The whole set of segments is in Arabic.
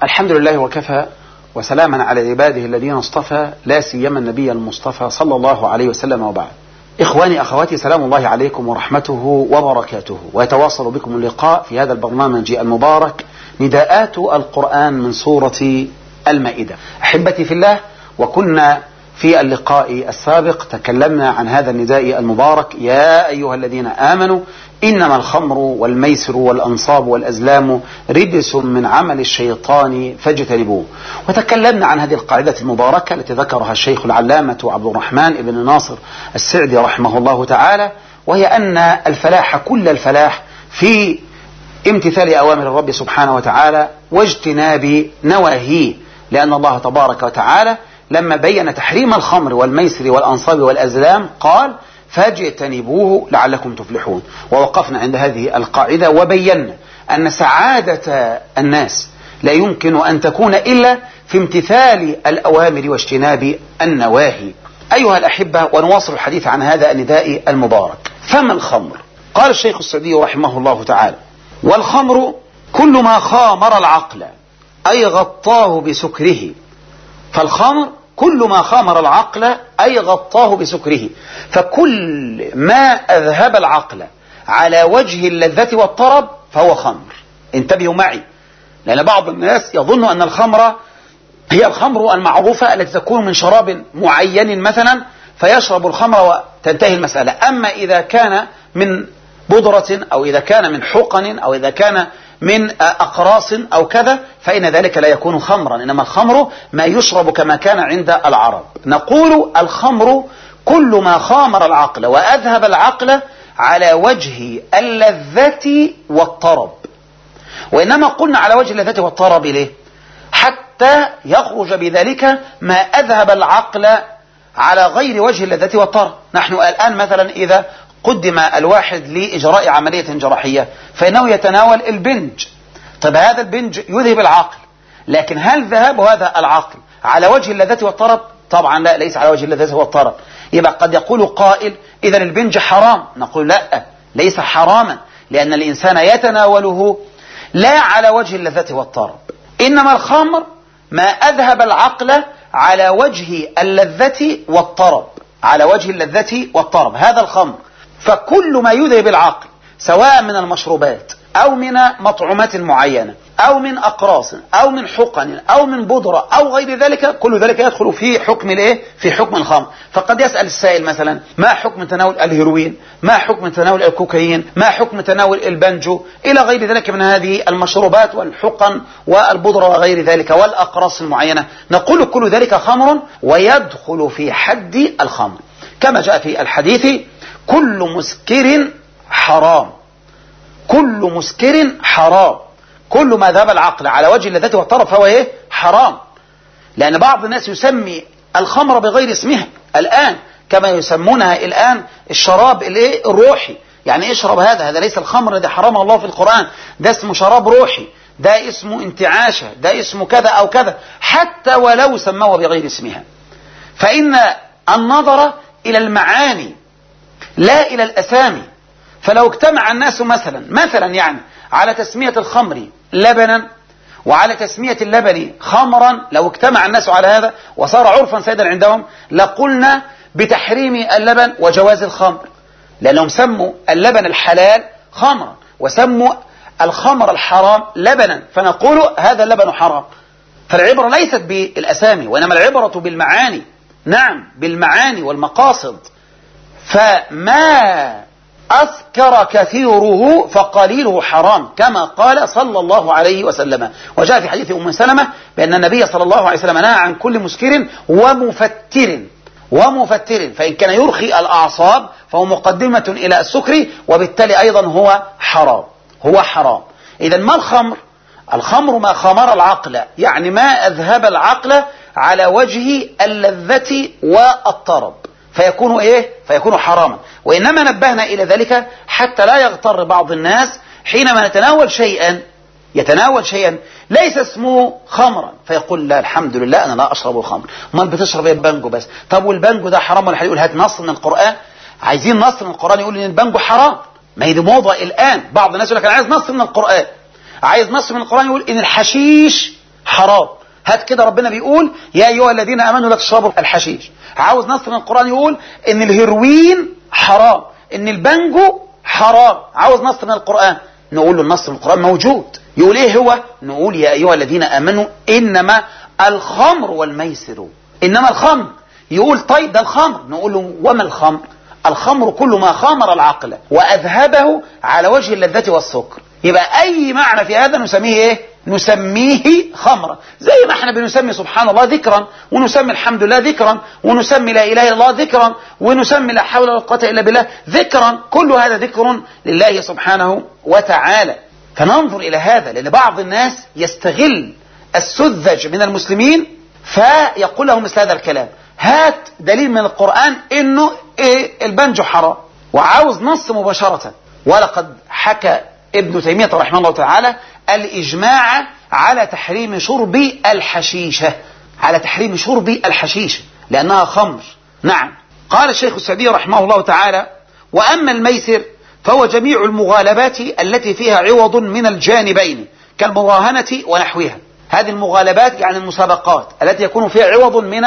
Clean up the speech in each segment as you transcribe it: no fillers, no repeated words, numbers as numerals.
الحمد لله وكفى، وسلاما على عباده الذين اصطفى، لا سيما النبي المصطفى صلى الله عليه وسلم، وبعد. إخواني أخواتي، سلام الله عليكم ورحمته وبركاته، ويتواصل بكم اللقاء في هذا البرنامج المبارك نداءات القرآن من سورة المائدة. أحبتي في الله، وكنا في اللقاء السابق تكلمنا عن هذا النداء المبارك: يا أيها الذين آمنوا إنما الخمر والميسر والأنصاب والأزلام رجس من عمل الشيطان فاجتنبوه. وتكلمنا عن هذه القاعدة المباركة التي ذكرها الشيخ العلامة عبد الرحمن بن ناصر السعدي رحمه الله تعالى، وهي أن الفلاح كل الفلاح في امتثال أوامر الرب سبحانه وتعالى واجتناب نواهيه، لأن الله تبارك وتعالى لما بين تحريم الخمر والميسر والأنصاب والأزلام قال: فاجتنبوه لعلكم تفلحون. ووقفنا عند هذه القاعدة وبينا أن سعادة الناس لا يمكن أن تكون إلا في امتثال الأوامر واجتناب النواهي. أيها الأحبة، ونواصل الحديث عن هذا النداء المبارك. فما الخمر؟ قال الشيخ السعدي رحمه الله تعالى: والخمر كل ما خامر العقل أي غطاه بسكره. فالخمر كل ما خامر العقل أي غطاه بسكره، فكل ما أذهب العقل على وجه اللذة والطرب فهو خمر. انتبهوا معي، لأن بعض الناس يظن أن الخمر هي الخمر المعروفة التي تكون من شراب معين مثلا، فيشرب الخمر وتنتهي المسألة. أما إذا كان من بودرة أو إذا كان من حقن أو إذا كان من أقراص أو كذا فإن ذلك لا يكون خمرا، إنما الخمر ما يشرب كما كان عند العرب. نقول الخمر كل ما خامر العقل وأذهب العقل على وجه اللذة والطرب. وإنما قلنا على وجه اللذة والطرب ليه؟ حتى يخرج بذلك ما أذهب العقل على غير وجه اللذة والطرب. نحن الآن مثلا إذا قدم الواحد لإجراء عملية جراحية فإنه يتناول البنج. طيب هذا البنج يذهب العقل، لكن هل ذهب هذا العقل على وجه اللذة والطرب؟ طبعا لا، ليس على وجه اللذة والطرب. يبقى قد يقول قائل: إذن البنج حرام. نقول لا، ليس حراما، لأن الإنسان يتناوله لا على وجه اللذة والطرب، إنما الخمر ما أذهب العقل على وجه اللذة والطرب، على وجه اللذة والطرب، هذا الخمر. فكل ما يذهب العقل سواء من المشروبات أو من مطعومات معينة أو من أقراص أو من حقن أو من بودرة أو غير ذلك، كل ذلك يدخل في حكم الإيه؟ في حكم الخمر. فقد يسأل السائل مثلا: ما حكم تناول الهيروين؟ ما حكم تناول الكوكايين؟ ما حكم تناول البنجو؟ إلى غير ذلك من هذه المشروبات والحقن والبودرة وغير ذلك والأقراص المعينة. نقول كل ذلك خمر ويدخل في حد الخمر، كما جاء في الحديث: كل مسكر حرام. كل مسكر حرام، كل ما ذهب العقل على وجه اللذة والطرب فهو ايه؟ حرام. لأن بعض الناس يسمي الخمر بغير اسمها الآن، كما يسمونها الآن الشراب الايه؟ الروحي. يعني اشرب هذا ليس الخمر الذي حرمه الله في القرآن، ده اسمه شراب روحي، ده اسمه انتعاشة، ده اسمه كذا أو كذا، حتى ولو سموه بغير اسمها. فإن النظر إلى المعاني لا إلى الأسامي. فلو اجتمع الناس مثلا يعني على تسمية الخمر لبنا وعلى تسمية اللبن خمرا، لو اجتمع الناس على هذا وصار عرفا سيدا عندهم لقلنا بتحريم اللبن وجواز الخمر، لأنهم سموا اللبن الحلال خمرا وسموا الخمر الحرام لبنا، فنقول هذا اللبن حرام. فالعبرة ليست بالأسامي وإنما العبرة بالمعاني. نعم، بالمعاني والمقاصد. فما أسكر كثيره فقليله حرام، كما قال صلى الله عليه وسلم. وجاء في حديث أم سلمة بأن النبي صلى الله عليه وسلم نهى عن كل مسكر ومفتر، فإن كان يرخي الأعصاب فهو مقدمة إلى السكر، وبالتالي أيضا هو حرام. إذن ما الخمر؟ الخمر ما خمر العقل، يعني ما أذهب العقل على وجه اللذة والطرب، فيكون ايه؟ فيكون حراما. وإنما نبهنا إلى ذلك حتى لا يغتر بعض الناس حينما يتناول شيئا ليس اسمه خمرا فيقول: لا الحمد لله أنا لا أشرب الخمر. ما بتشرب البنجو بس. طب والبنجو ده حرام ولا حلال؟ يقول: هات نص من القرآن. عايزين نص من القرآن يقول إن البنجو حرام. ما هي دي موضة الآن، بعض الناس يقول لك: أنا عايز نص من القرآن. عايز نص من القرآن يقول إن الحشيش حرام. هات كده ربنا بيقول يا أيها الذين آمنوا لا تشربوا الحشيش. عاوز نص من القرآن يقول إن الهيروين حرام، إن البنجو حرام. عاوز نص من القرآن، نقول له النص من القرآن موجود. يقول إيه هو؟ نقول يا أيها الذين آمنوا إنما الخمر والميسر. إنما الخمر. يقول طيب ده الخمر، نقول له وما الخمر؟ الخمر كل ما خامر العقل وأذهبه على وجه اللذة والسكر. يبقى أي معنى في هذا نسميه إيه؟ نسميه خمرا. زي ما احنا بنسمي سبحان الله ذكرا، ونسمي الحمد لله ذكرا، ونسمي لا إله إلا الله ذكرا، ونسمي لا حول ولا قوة إلا بالله ذكرا. كل هذا ذكر لله سبحانه وتعالى. فننظر إلى هذا، لأن بعض الناس يستغل السذج من المسلمين فيقول لهم مثل هذا الكلام. هات دليل من القرآن إنه إيه البنجو حرام، وعاوز نص مباشرة. ولقد حكى ابن تيمية رحمه الله تعالى الإجماع على تحريم شرب الحشيشة، على تحريم شرب الحشيشة لأنها خمر. نعم. قال الشيخ السعدي رحمه الله تعالى: وأما الميسر فهو جميع المغالبات التي فيها عوض من الجانبين كالمراهنة ونحوها. هذه المغالبات يعني المسابقات التي يكون فيها عوض من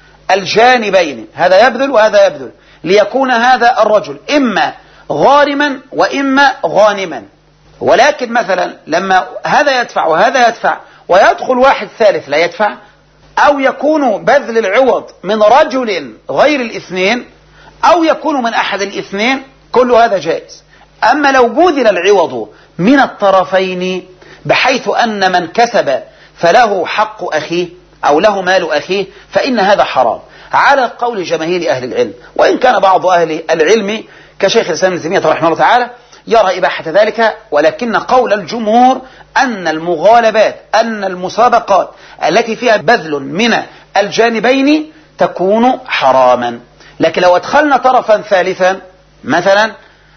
الجانبين، هذا يبذل وهذا يبذل، ليكون هذا الرجل إما غارما وإما غانما. ولكن مثلا لما هذا يدفع وهذا يدفع ويدخل واحد ثالث لا يدفع، أو يكون بذل العوض من رجل غير الاثنين، أو يكون من أحد الاثنين، كل هذا جائز. أما لو بذل العوض من الطرفين بحيث أن من كسب فله حق أخيه أو له مال أخيه، فإن هذا حرام على قول جماهير أهل العلم. وإن كان بعض أهل العلم كشيخ الإسلام ابن تيمية رحمه الله تعالى يرى إباحة ذلك، ولكن قول الجمهور أن المغالبات، أن المسابقات التي فيها بذل من الجانبين تكون حراما. لكن لو أدخلنا طرفا ثالثا مثلا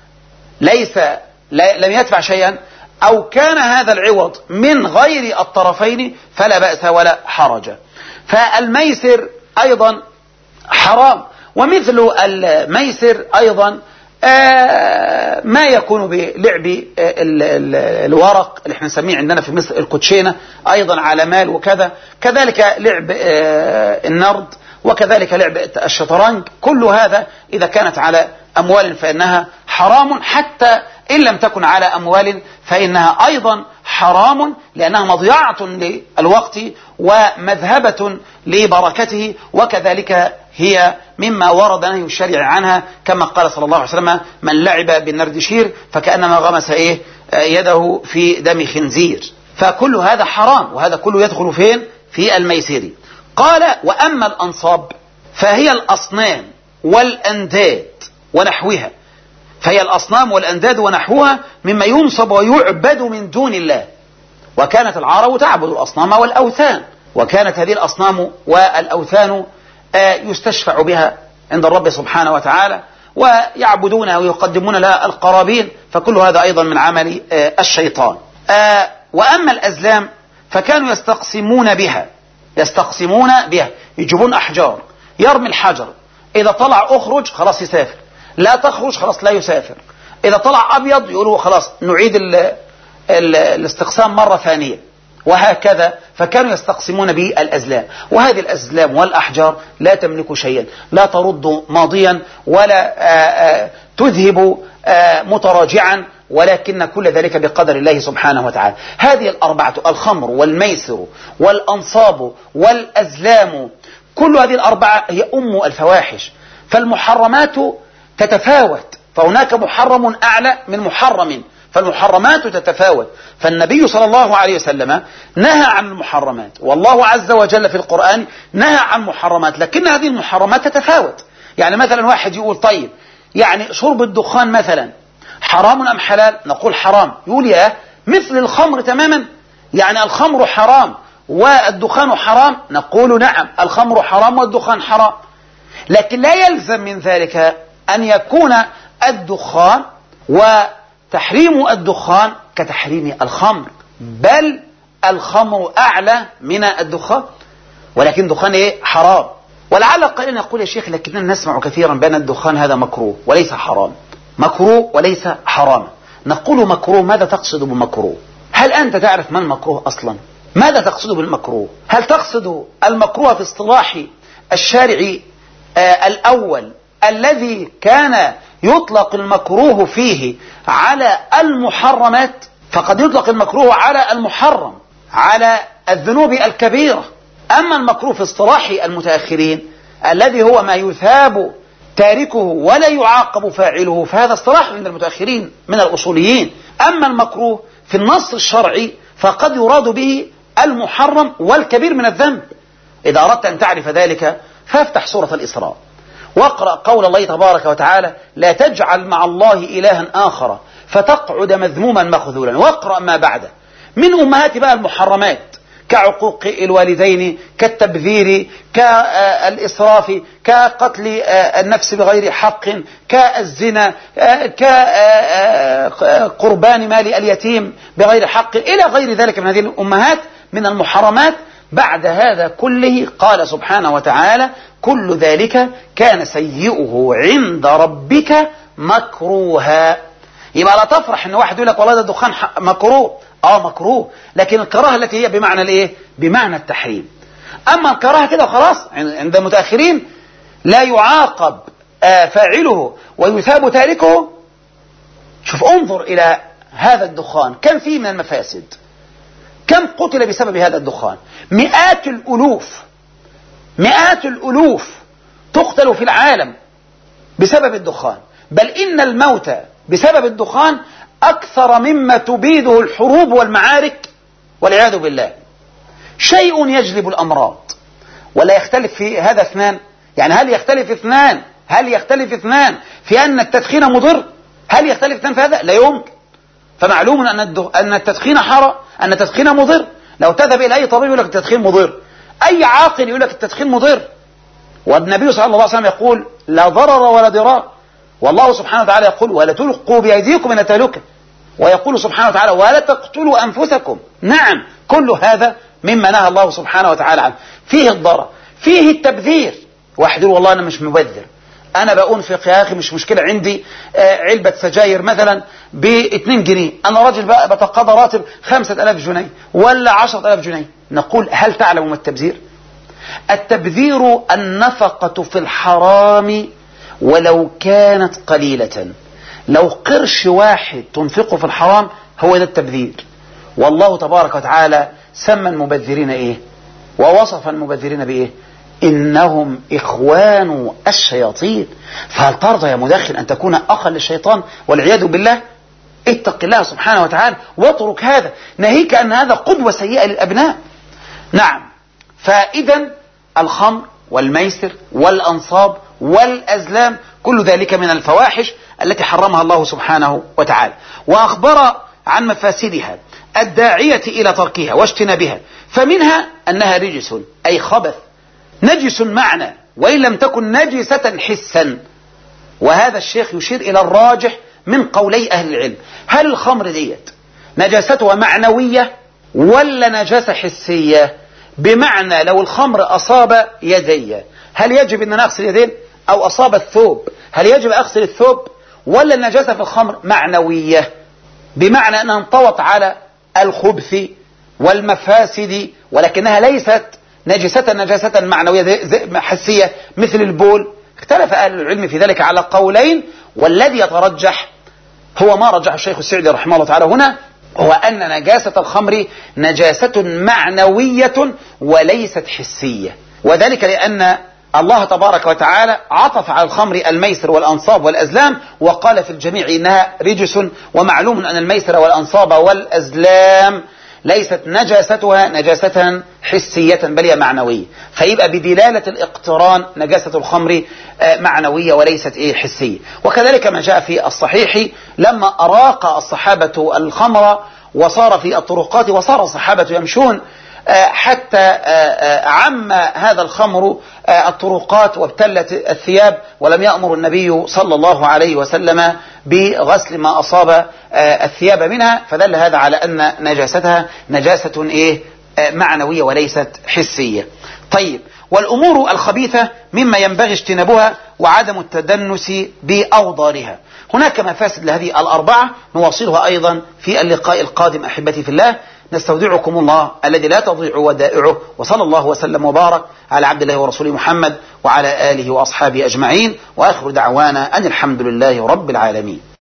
لم يدفع شيئا، أو كان هذا العوض من غير الطرفين، فلا بأس ولا حرج. فالميسر أيضا حرام. ومثل الميسر أيضا ما يكون بلعب الورق اللي احنا نسميه عندنا في مصر الكوتشينة، أيضا على مال وكذا، كذلك لعب النرد، وكذلك لعب الشطرنج. كل هذا إذا كانت على أموال فإنها حرام، حتى إن لم تكن على أموال فإنها أيضا حرام، لأنها مضيعة للوقت ومذهبة لبركته، وكذلك هي مما ورد نهي الشرع عنها، كما قال صلى الله عليه وسلم: من لعب بالنردشير فكأنما غمس يده في دم خنزير. فكل هذا حرام، وهذا كله يدخل فين؟ في الميسر. قال: وأما الأنصاب فهي الأصنام والأنداد ونحوها. فهي الأصنام والأنداد ونحوها مما ينصب ويعبد من دون الله. وكانت العرب تعبد الأصنام والأوثان، وكانت هذه الأصنام والأوثان يستشفع بها عند الرب سبحانه وتعالى، ويعبدونها ويقدمون لها القرابين. فكل هذا أيضا من عمل الشيطان. وأما الأزلام فكانوا يستقسمون بها، يجيبون أحجار، يرمي الحجر، إذا طلع أخرج خلاص يسافر، لا تخرج خلاص لا يسافر، إذا طلع أبيض يقولوا خلاص نعيد الاستقسام مرة ثانية، وهكذا. فكانوا يستقسمون بالأزلام. وهذه الأزلام والأحجار لا تملك شيئا، لا ترد ماضيا ولا تذهب متراجعا، ولكن كل ذلك بقدر الله سبحانه وتعالى. هذه الأربعة: الخمر والميسر والأنصاب والأزلام، كل هذه الأربعة هي أم الفواحش. فالمحرمات تتفاوت، فهناك محرم أعلى من محرم، فالمحرمات تتفاوت. فالنبي صلى الله عليه وسلم نهى عن المحرمات، والله عز وجل في القرآن نهى عن محرمات، لكن هذه المحرمات تتفاوت. يعني مثلا واحد يقول طيب يعني شرب الدخان مثلا حرام أم حلال؟ نقول حرام. يقول يا مثل الخمر تماما، يعني الخمر حرام والدخان حرام؟ نقول نعم، الخمر حرام والدخان حرام، لكن لا يلزم من ذلك أن يكون الدخان وتحريم الدخان كتحريم الخمر، بل الخمر أعلى من الدخان، ولكن دخان حرام. ولعل قائل يقول يا شيخ لكننا نسمع كثيرا بأن الدخان هذا مكروه وليس حرام، مكروه وليس حرام. نقول مكروه، ماذا تقصد بمكروه؟ هل أنت تعرف ما المكروه أصلا؟ ماذا تقصد بالمكروه؟ هل تقصد المكروه في اصطلاح الشارع الأول الذي كان يطلق المكروه فيه على المحرمات؟ فقد يطلق المكروه على المحرم، على الذنوب الكبيرة. أما المكروه في اصطلاح المتأخرين الذي هو ما يثاب تاركه ولا يعاقب فاعله، فهذا اصطلاح عند المتأخرين من الأصوليين. أما المكروه في النص الشرعي فقد يراد به المحرم والكبير من الذنب. إذا أردت أن تعرف ذلك فافتح سورة الإسراء واقرأ قول الله تبارك وتعالى: لا تجعل مع الله إلها آخر فتقعد مذموما مخذولا. واقرأ ما بعده من أمهات بقى المحرمات كعقوق الوالدين، كالتبذير، كالإسراف، كقتل النفس بغير حق، كالزنا، كقربان مال اليتيم بغير حق، إلى غير ذلك من هذه الأمهات من المحرمات. بعد هذا كله قال سبحانه وتعالى: كل ذلك كان سيئه عند ربك مكروها. يبقى لا تفرح ان واحد يقول لك والله ده الدخان مكروه. مكروه، لكن الكراهه التي هي بمعنى الايه؟ بمعنى التحريم. اما الكراهه كده خلاص عند المتاخرين لا يعاقب فاعله ويثاب تاركه. شوف، انظر الى هذا الدخان كم فيه من المفاسد، كم قتل بسبب هذا الدخان. مئات الألوف تقتل في العالم بسبب الدخان، بل إن الموت بسبب الدخان أكثر مما تبيده الحروب والمعارك والعياذ بالله. شيء يجلب الأمراض، ولا يختلف في هذا اثنان. يعني هل يختلف اثنان في أن التدخين مضر؟ هل يختلف اثنان في هذا؟ لا يمكن. فمعلوم أن التدخين حرام، أن التدخين مضر. لو تذهب إلى أي طبيب يقول لك التدخين مضر، أي عاقل يقول لك التدخين مضر. والنبي صلى الله عليه وسلم يقول: لا ضرر ولا ضرار. والله سبحانه وتعالى يقول: ولا تلقوا بأيديكم إلى التهلكة. ويقول سبحانه وتعالى: ولا تقتلوا أنفسكم. نعم، كل هذا مما نهى الله سبحانه وتعالى عنه. فيه الضرر، فيه التبذير. واحد يقول: والله أنا مش مبذر، أنا بأنفق يا أخي، مش مشكلة، عندي علبة سجاير مثلا ب2 جنيه، أنا راجل بقى بتقاضى راتب 5000 جنيه ولا 10000 جنيه. نقول: هل تعلم ما التبذير؟ التبذير النفقة في الحرام ولو كانت قليلة. لو قرش واحد تنفقه في الحرام هو ده التبذير. والله تبارك وتعالى سمى المبذرين إيه؟ ووصف المبذرين بإيه؟ إنهم إخوان الشياطين. فهل ترضى يا مدخن أن تكون أخا للشيطان والعياذ بالله؟ اتق الله سبحانه وتعالى واترك هذا، ناهيك أن هذا قدوة سيئة للأبناء. نعم، فإذا الخمر والميسر والأنصاب والأزلام كل ذلك من الفواحش التي حرمها الله سبحانه وتعالى، وأخبر عن مفاسدها الداعية إلى تركها واجتنابها. فمنها أنها رجس، أي خبث، نجس معنى وإن لم تكن نجسة حسا. وهذا الشيخ يشير إلى الراجح من قولي أهل العلم. هل الخمر ديت نجاستها معنوية ولا نجاسة حسية؟ بمعنى لو الخمر أصاب يدي هل يجب أن أغسل يدين؟ أو أصاب الثوب هل يجب أغسل الثوب؟ ولا النجاسة في الخمر معنوية بمعنى أنها انطوت على الخبث والمفاسد، ولكنها ليست نجاسة معنوية حسية مثل البول؟ اختلف أهل العلم في ذلك على قولين، والذي يترجح هو ما رجح الشيخ السعدي رحمه الله تعالى هنا، هو أن نجاسة الخمر نجاسة معنوية وليست حسية. وذلك لأن الله تبارك وتعالى عطف على الخمر الميسر والأنصاب والأزلام وقال في الجميع إنها رجس. ومعلوم أن الميسر والأنصاب والأزلام ليست نجاستها نجاسة حسية بل هي معنوية، فيبقى بدلالة الاقتران نجاسة الخمر معنوية وليست حسية. وكذلك ما جاء في الصحيح لما أراق الصحابة الخمر وصار في الطرقات وصار الصحابة يمشون حتى عم هذا الخمر الطرقات وابتلت الثياب، ولم يأمر النبي صلى الله عليه وسلم بغسل ما أصاب الثياب منها، فدل هذا على أن نجاستها نجاسة معنوية وليست حسية. طيب، والأمور الخبيثة مما ينبغي اجتنابها وعدم التدنس بأوضارها. هناك مفاسد لهذه الأربعة نواصلها أيضا في اللقاء القادم أحبتي في الله، نستودعكم الله الذي لا تضيع ودائعه، وصلى الله وسلم وبارك على عبد الله ورسوله محمد وعلى آله وأصحابه أجمعين، وآخر دعوانا أن الحمد لله رب العالمين.